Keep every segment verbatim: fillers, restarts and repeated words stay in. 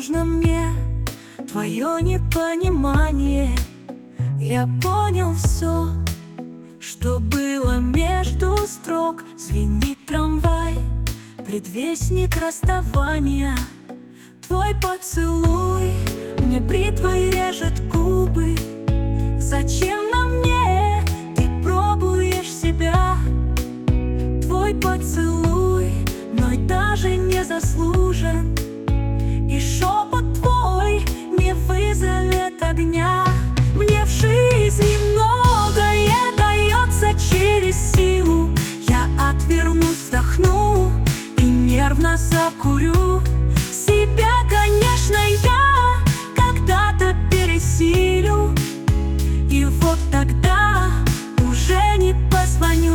нужно мне твое непонимание. Я понял все, что было между строк. Звенит трамвай, предвестник расставания. Твой поцелуй мне бритвой режет губы. Зачем на мне ты пробуешь себя? Твой поцелуй мной даже не заслужен, и шепот твой не вызовет огня. Мне в жизни многое дается через силу. Я отвернусь, вздохну и нервно закурю. Себя, конечно, я когда-то пересилю, и вот тогда уже не позвоню.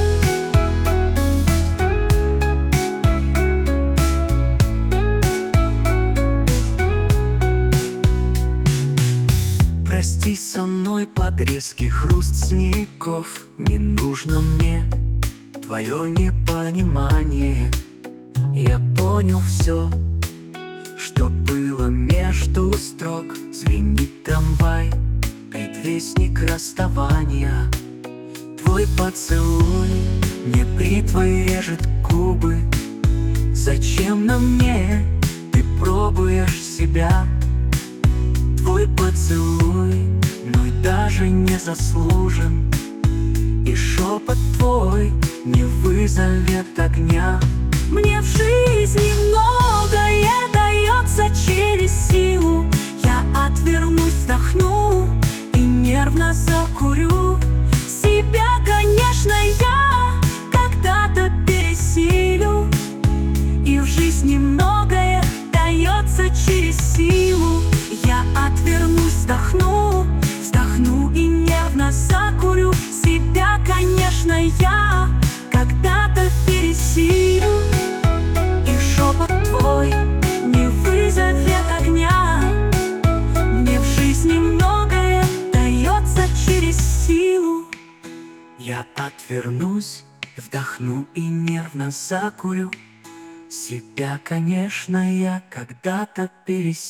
Прости со мной под резкий хруст снегов. Не нужно мне твое непонимание. Я понял все, что было между строк. Звенит трамвай, предвестник расставания. Твой поцелуй мне бритвой режет губы. Зачем на мне ты пробуешь себя? Твой поцелуй мной даже не заслужен, и шепот твой не вызовет огня. Мне в жизни многое дается через силу. Я отвернусь, вздохну и нервно закурю. Себя, конечно, я когда-то пересилю, и в жизни многое дается через силу. Я отвернусь, вздохну, вздохну и нервно закурю. Себя, конечно, я когда-то пересилю, и шепот твой не вызовет огня. Мне в жизни многое дается через силу. Я отвернусь, вдохну и нервно закурю. Себя, конечно, я когда-то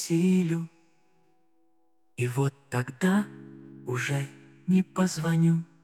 пересилю, и вот тогда уже не позвоню.